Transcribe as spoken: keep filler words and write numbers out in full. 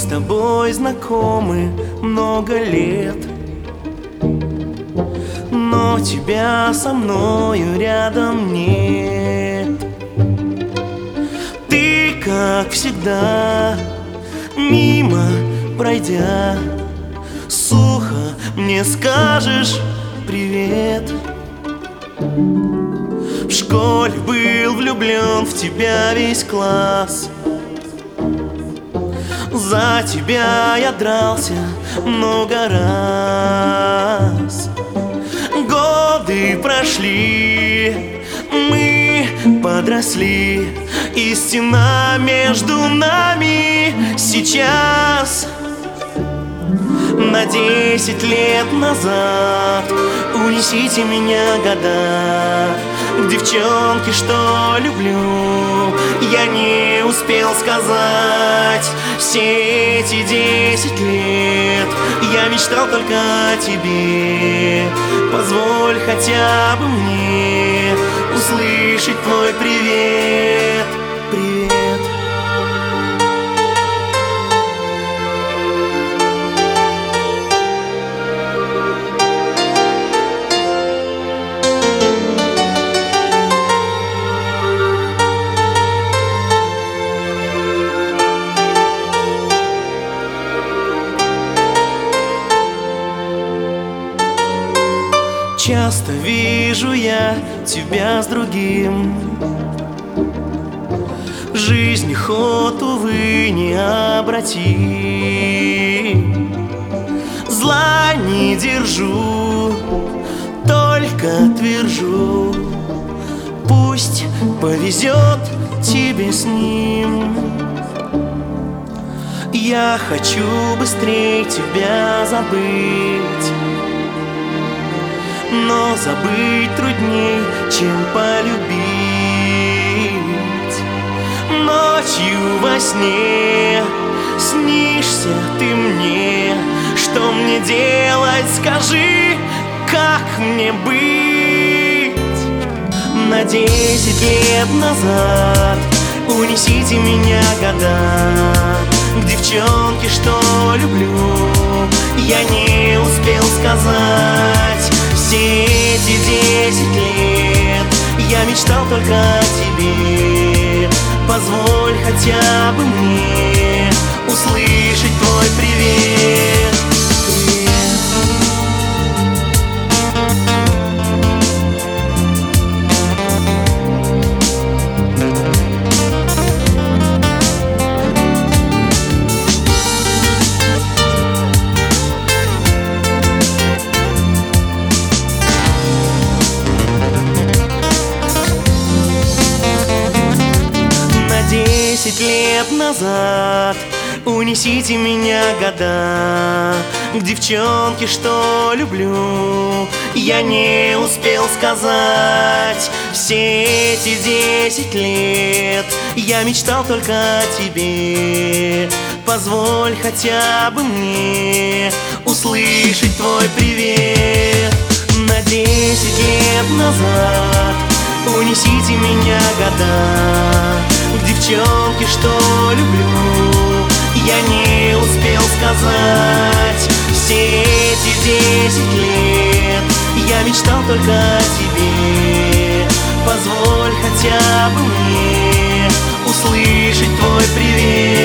тобой знакомы много лет, но тебя со мною рядом нет. Ты, как всегда, мимо пройдя, сухо мне скажешь привет. В школе был влюблен в тебя весь класс, за тебя я дрался много раз. Годы прошли, мы подросли, и стена между нами сейчас на десять лет назад. Унесите меня года к девчонке, что люблю, я не успел сказать. Все эти десять лет я мечтал только о тебе. Позволь хотя бы мне услышать твой привет. Привет. Часто вижу я тебя с другим, жизнь ход, увы, не обрати. Зла не держу, только твержу, пусть повезет тебе с ним. Я хочу быстрее тебя забыть, но забыть трудней, чем полюбить. Ночью во сне снишься ты мне. Что мне делать, скажи, как мне быть? На десять лет назад унесите меня года к девчонке, что люблю, я не успел сказать. Все эти десять лет я мечтал только о тебе. Позволь хотя бы мне услышать твой привет. Десять лет назад унесите меня года к девчонке, что люблю, я не успел сказать. Все эти десять лет я мечтал только о тебе. Позволь хотя бы мне услышать твой привет. На десять лет назад унесите меня года к девчонке, что люблю, я не успел сказать. Все эти десять лет я мечтал только о тебе. Позволь хотя бы мне услышать твой привет.